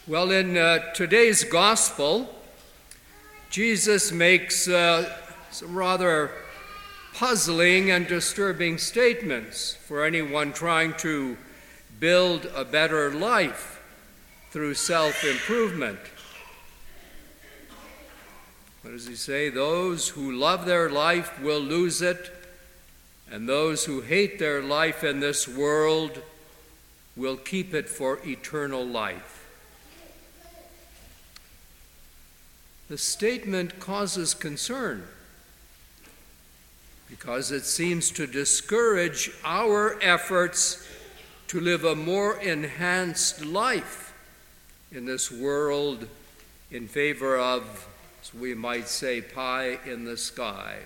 Well, in today's gospel, Jesus makes some rather puzzling and disturbing statements for anyone trying to build a better life through self-improvement. What does he say? Those who love their life will lose it, and those who hate their life in this world will keep it for eternal life. The statement causes concern because it seems to discourage our efforts to live a more enhanced life in this world in favor of, as we might say, pie in the sky.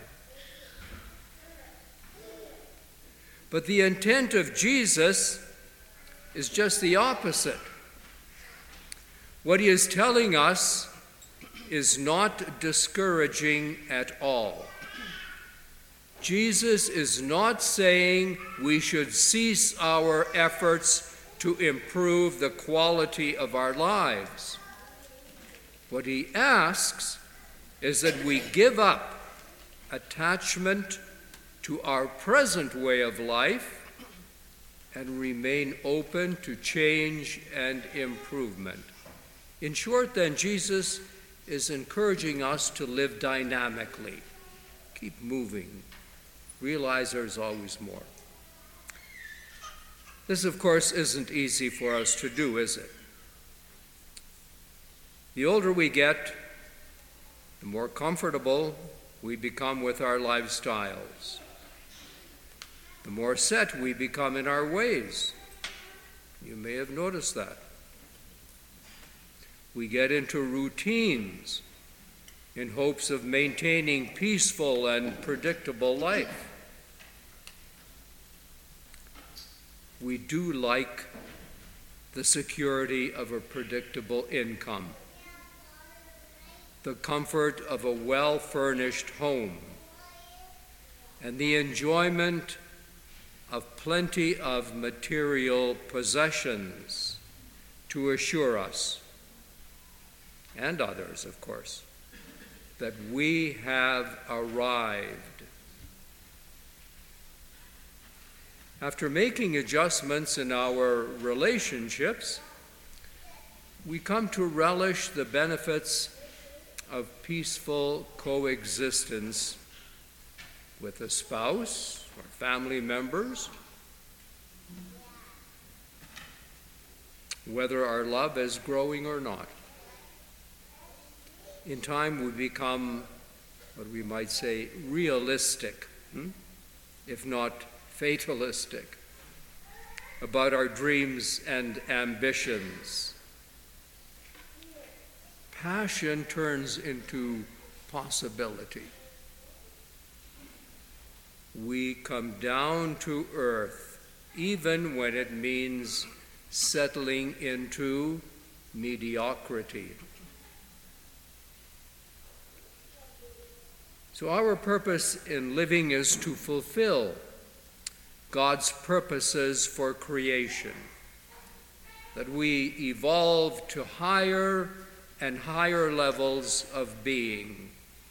But the intent of Jesus is just the opposite. What he is telling us is not discouraging at all. Jesus is not saying we should cease our efforts to improve the quality of our lives. What he asks is that we give up attachment to our present way of life and remain open to change and improvement. In short, then, Jesus is encouraging us to live dynamically. Keep moving. Realize there's always more. This, of course, isn't easy for us to do, is it? The older we get, the more comfortable we become with our lifestyles. The more set we become in our ways. You may have noticed that. We get into routines in hopes of maintaining peaceful and predictable life. We do like the security of a predictable income, the comfort of a well-furnished home, and the enjoyment of plenty of material possessions to assure us, and others, of course, that we have arrived. After making adjustments in our relationships, we come to relish the benefits of peaceful coexistence with a spouse or family members, whether our love is growing or not. In time, we become, what we might say, realistic, if not fatalistic, about our dreams and ambitions. Passion turns into possibility. We come down to earth, even when it means settling into mediocrity. So our purpose in living is to fulfill God's purposes for creation, that we evolve to higher and higher levels of being.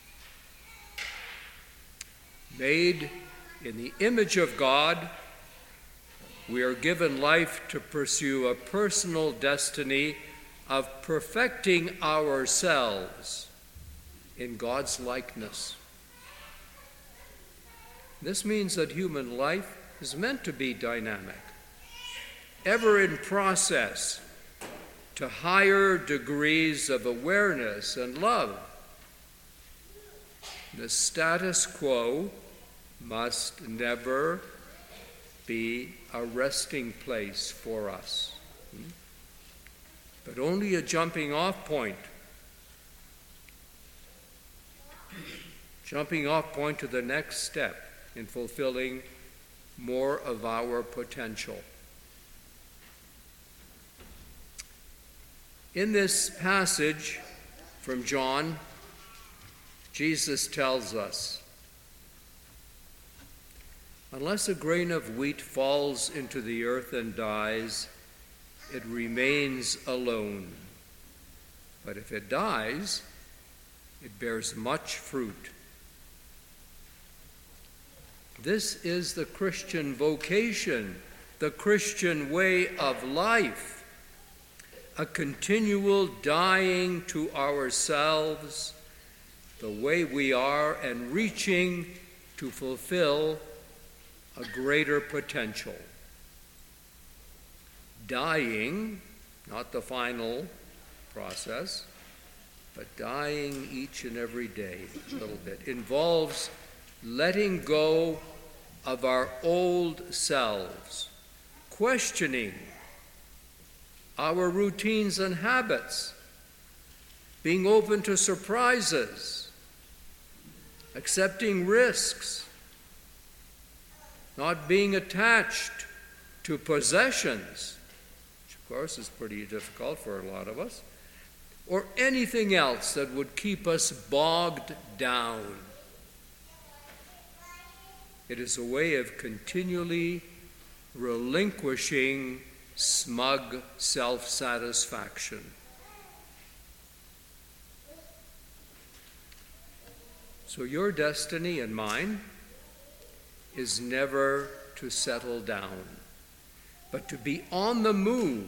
Made in the image of God, we are given life to pursue a personal destiny of perfecting ourselves in God's likeness. This means that human life is meant to be dynamic, ever in process to higher degrees of awareness and love. The status quo must never be a resting place for us, but only a jumping off point. Jumping off point to the next step in fulfilling more of our potential. In this passage from John, Jesus tells us, unless a grain of wheat falls into the earth and dies, it remains alone. But if it dies, it bears much fruit. This is the Christian vocation, the Christian way of life, a continual dying to ourselves, the way we are, and reaching to fulfill a greater potential. Dying, not the final process, but dying each and every day a little bit, involves letting go of our old selves, questioning our routines and habits, being open to surprises, accepting risks, not being attached to possessions, which of course is pretty difficult for a lot of us, or anything else that would keep us bogged down. It is a way of continually relinquishing smug self-satisfaction. So your destiny and mine is never to settle down, but to be on the move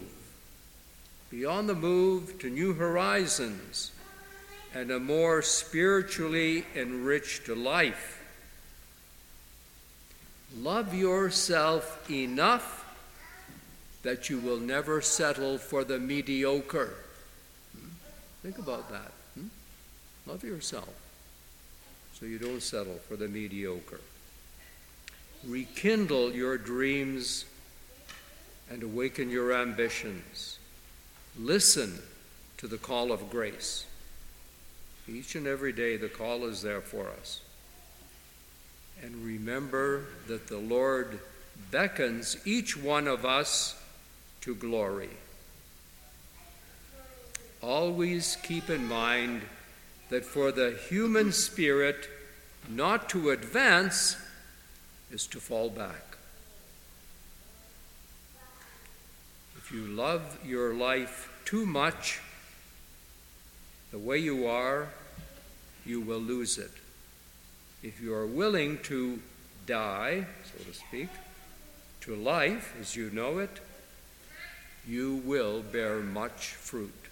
to new horizons and a more spiritually enriched life. Love yourself enough that you will never settle for the mediocre. Think about that. Love yourself so you don't settle for the mediocre. Rekindle your dreams and awaken your ambitions. Listen to the call of grace. Each and every day the call is there for us. And remember that the Lord beckons each one of us to glory. Always keep in mind that for the human spirit, not to advance is to fall back. If you love your life too much, the way you are, you will lose it. If you are willing to die, so to speak, to life as you know it, you will bear much fruit.